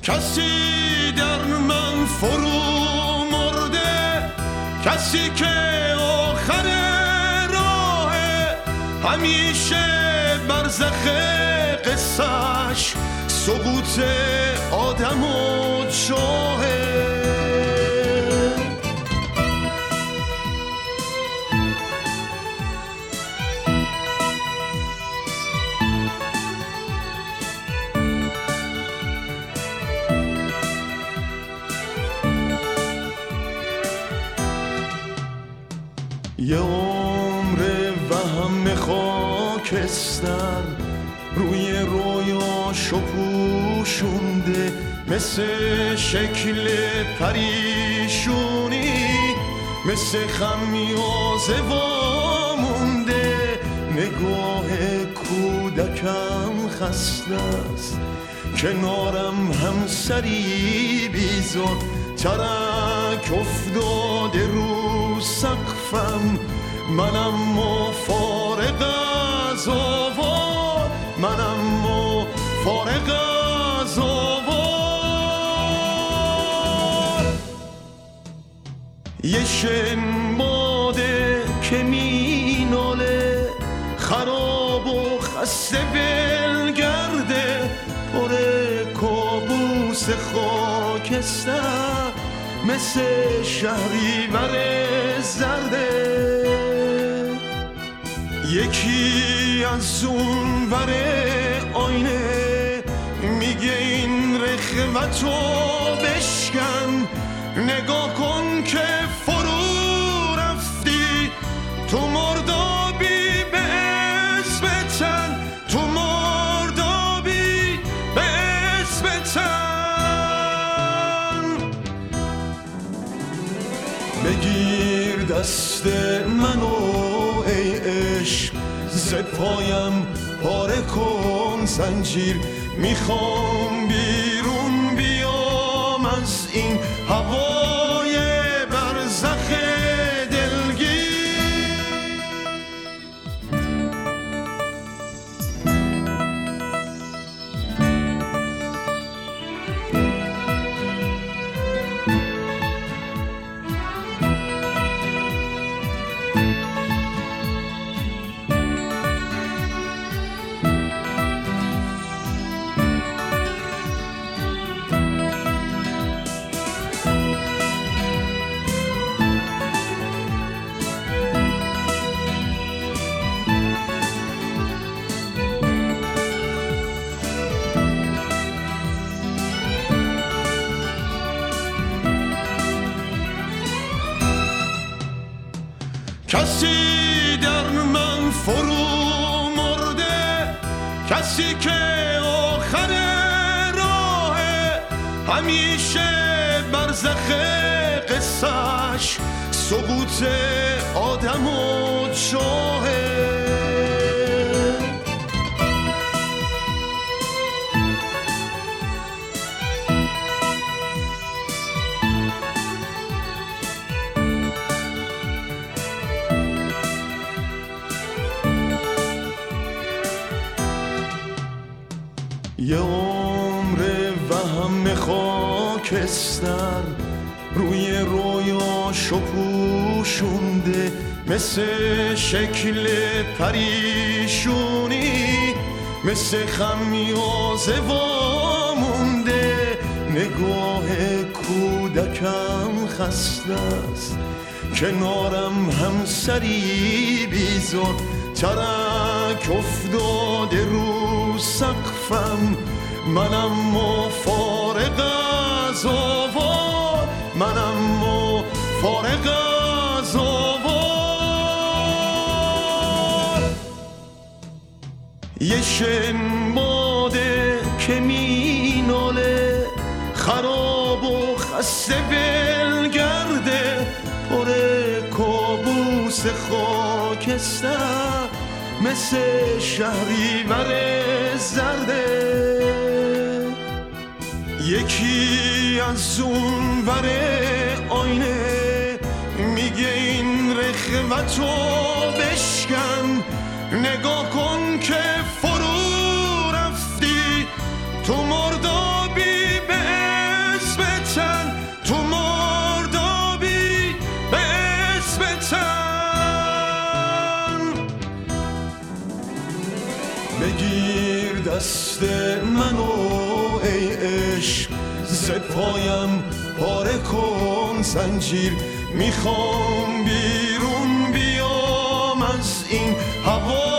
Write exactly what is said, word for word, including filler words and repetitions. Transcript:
کسی در من فرو مرده، کسی که آخر راه همیشه برزخ قصهش سقوط آدم و جاهه. یه عمر وهم خاکستر روی رویاشو پوشونده، مثل شکل پریشونی، مثل خمیازه وامونده. نگاه کودکم خسته است، کنارم همسری بیزار، ترک افتاده رو سقفم، منم و فارغ از آوار، منم و فارغ از آوار. یه شنباده که می ناله، خراب و خسته بلگرده، پر کابوس خاکستر، مثل شهریور زرده. یکی از اون ور آینه میگه این رخوتو بشکن، نگاه کن که فرو رفتی تو مردابی به اسم تن، تو مردابی به اسم تن. بگیر دست منو ای عشق، ز پایم پاره کن زنجیر، میخوام بیرون بیام از این هوای برزخ دلگیر. کسی در من فرو مرده، کسی که آخر راه همیشه برزخ قصهش سقوط آدم و جاهه. یه عمر وهم خاکستر روی رویاشو پوشونده، مثل شکل پریشونی، مثل خمیازه وامونده. نگاه کودکم خسته است، کنارم همسری بیزار، ترک افتاده رو سقفم، منم و فارغ از آوار، منم و فارغ از آوار. یه شنباده که می ناله، خراب و خسته بلگرده، پر کابوس خاکستر، مثل شهریور زرده. یکی از اون ور آینه میگه این رخوتو بشکن، نگاه کن که فرو رفتی تو مردابی به دست منو ای عشق ز پایم پاره کن زنجیر میخوام بیرون بیام از این هوا